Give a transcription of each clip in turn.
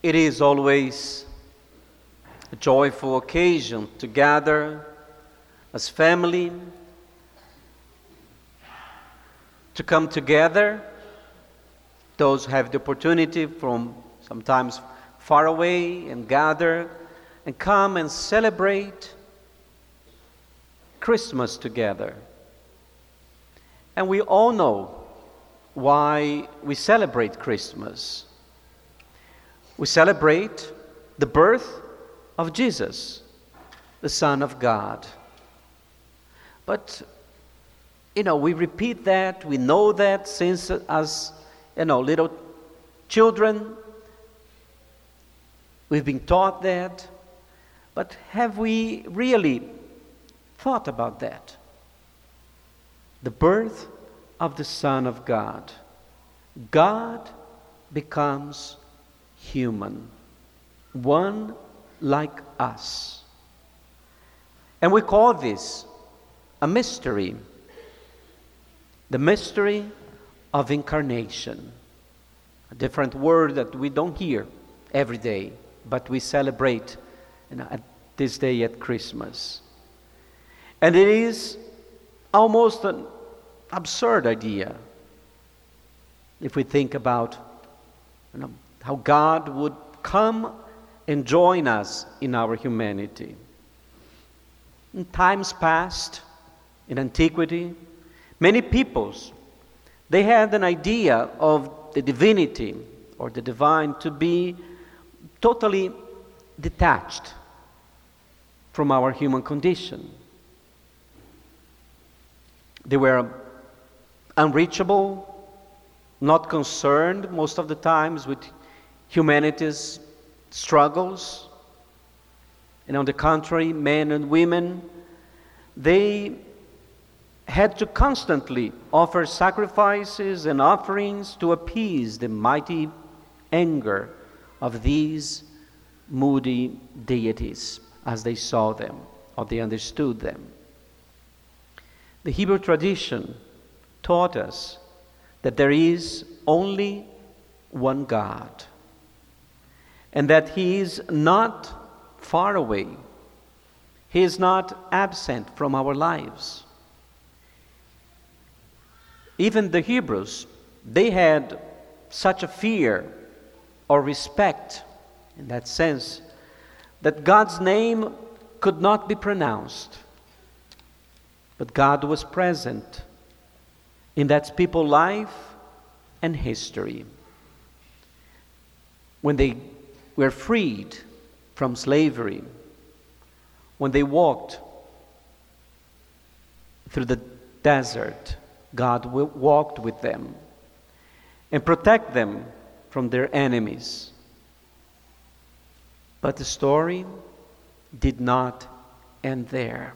It is always a joyful occasion to gather as family, to come together. Those who have the opportunity from sometimes far away and gather and come and celebrate Christmas together. And we all know why we celebrate Christmas. We celebrate the birth of Jesus, the Son of God. But, we repeat that, we know that since as, little children, we've been taught that. But have we really thought about that? The birth of the Son of God. God becomes human, one like us. And we call this a mystery, the mystery of incarnation, a different word that we don't hear every day, but we celebrate at this day at Christmas. And it is almost an absurd idea if we think about how God would come and join us in our humanity. In times past, in antiquity, many peoples, they had an idea of the divinity or the divine to be totally detached from our human condition. They were unreachable, not concerned most of the times with humanity's struggles. And on the contrary, men and women, they had to constantly offer sacrifices and offerings to appease the mighty anger of these moody deities as they saw them or they understood them. The Hebrew tradition taught us that there is only one God, and that He is not far away. He is not absent from our lives. Even the Hebrews, they had such a fear or respect, in that sense, that God's name could not be pronounced. But God was present in that people's life and history. When they were freed from slavery, when they walked through the desert, God walked with them and protect them from their enemies. But the story did not end there.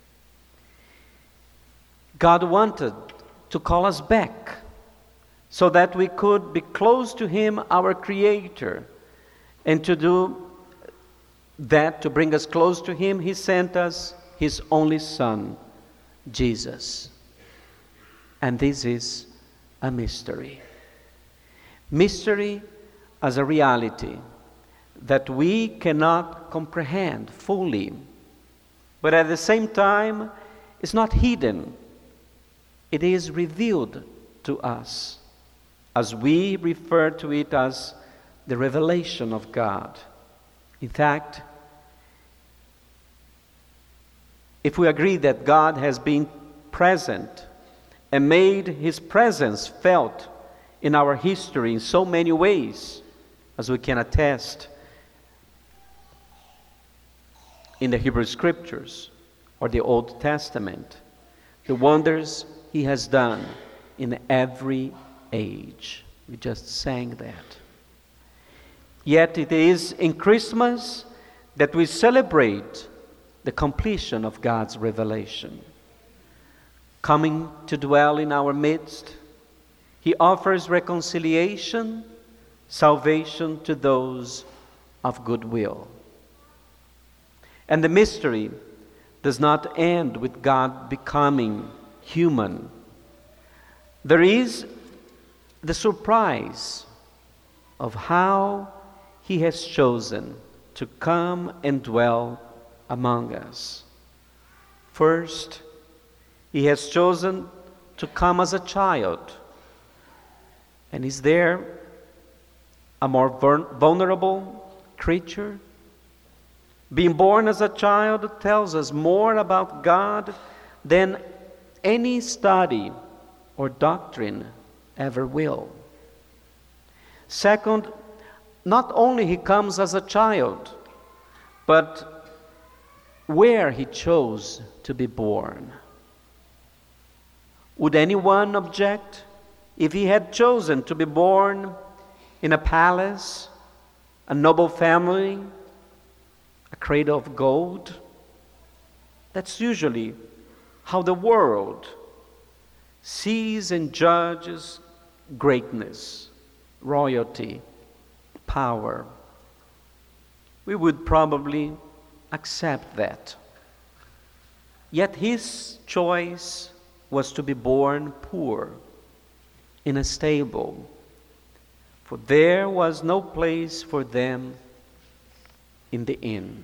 God wanted to call us back so that we could be close to Him, our Creator. And to do that, to bring us close to Him, He sent us His only Son, Jesus. And this is a mystery. Mystery as a reality that we cannot comprehend fully, but at the same time, it's not hidden. It is revealed to us, as we refer to it as the revelation of God. In fact, if we agree that God has been present and made His presence felt in our history in so many ways, as we can attest in the Hebrew Scriptures or the Old Testament, the wonders He has done in every age. We just sang that. Yet it is in Christmas that we celebrate the completion of God's revelation. Coming to dwell in our midst, He offers reconciliation, salvation to those of good will. And the mystery does not end with God becoming human. There is the surprise of how He has chosen to come and dwell among us. First, He has chosen to come as a child. And is there a more vulnerable creature? Being born as a child tells us more about God than any study or doctrine ever will. Second, not only He comes as a child, but where He chose to be born. Would anyone object if He had chosen to be born in a palace, a noble family, a cradle of gold? That's usually how the world sees and judges greatness, royalty, power. We would probably accept that. Yet His choice was to be born poor in a stable, for there was no place for them in the inn.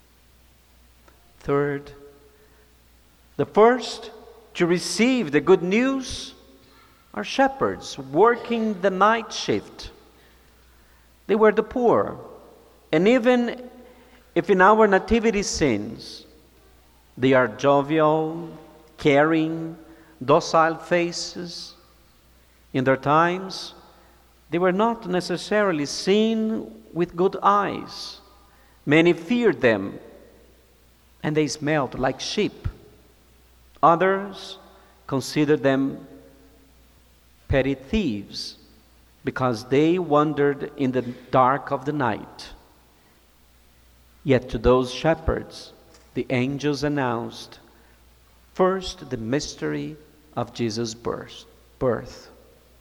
Third, the first to receive the good news are shepherds working the night shift. They were the poor. And even if in our nativity scenes they are jovial, caring, docile faces, in their times they were not necessarily seen with good eyes. Many feared them, and they smelled like sheep. Others considered them petty thieves because they wandered in the dark of the night. Yet to those shepherds, the angels announced, first, the mystery of Jesus' birth.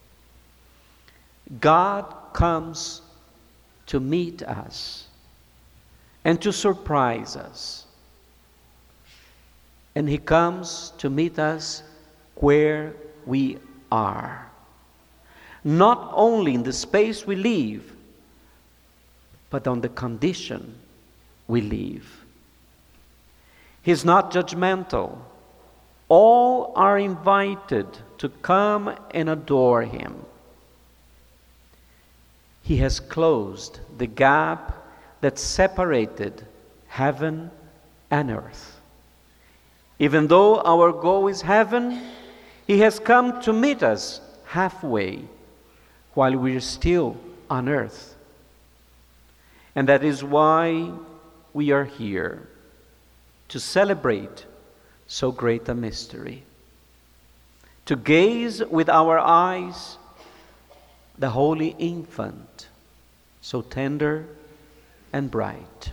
God comes to meet us and to surprise us. And He comes to meet us where we are. Not only in the space we live, but on the condition we live. He's not judgmental. All are invited to come and adore Him. He has closed the gap that separated heaven and earth. Even though our goal is heaven, He has come to meet us halfway while we are still on earth. And that is why we are here, to celebrate so great a mystery, to gaze with our eyes the holy infant, so tender and bright.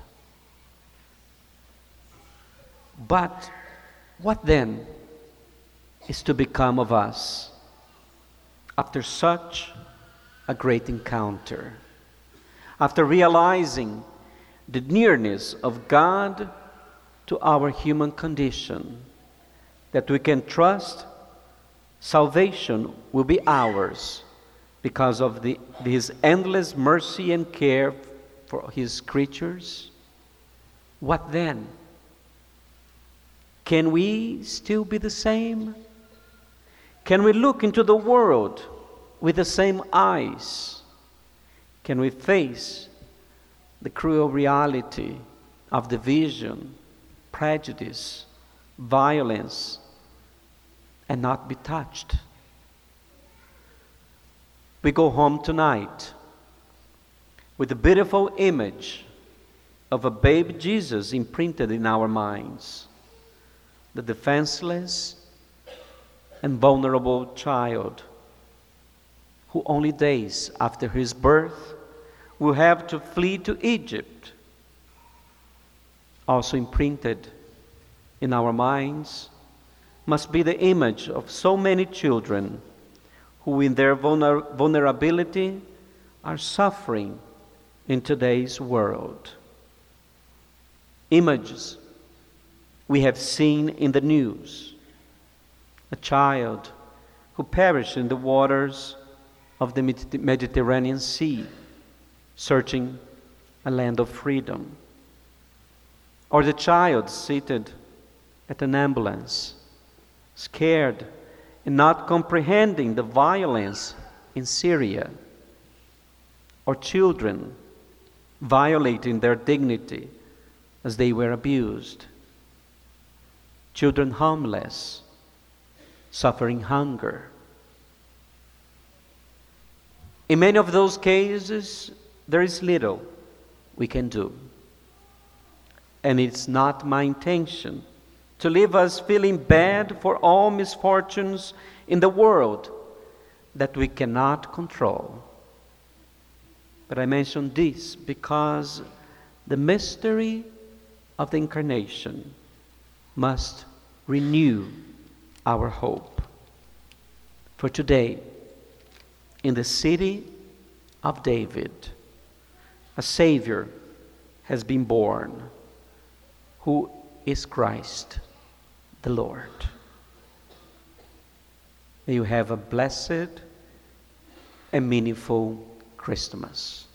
But what then is to become of us after such a great encounter? After realizing the nearness of God to our human condition, that we can trust salvation will be ours because of His endless mercy and care for His creatures. What then? Can we still be the same? Can we look into the world with the same eyes? Can we face the cruel reality of division, prejudice, violence, and not be touched? We go home tonight with a beautiful image of a babe Jesus imprinted in our minds, the defenseless and vulnerable child who only days after His birth will have to flee to Egypt. Also imprinted in our minds must be the image of so many children who in their vulnerability are suffering in today's world. Images we have seen in the news. A child who perished in the waters of the Mediterranean Sea, searching a land of freedom. Or the child seated at an ambulance, scared and not comprehending the violence in Syria. Or children violating their dignity as they were abused. Children homeless, suffering hunger. In many of those cases, there is little we can do. And it's not my intention to leave us feeling bad for all misfortunes in the world that we cannot control. But I mention this because the mystery of the Incarnation must renew our hope. For today, in the city of David, a Savior has been born, who is Christ the Lord. May you have a blessed and meaningful Christmas.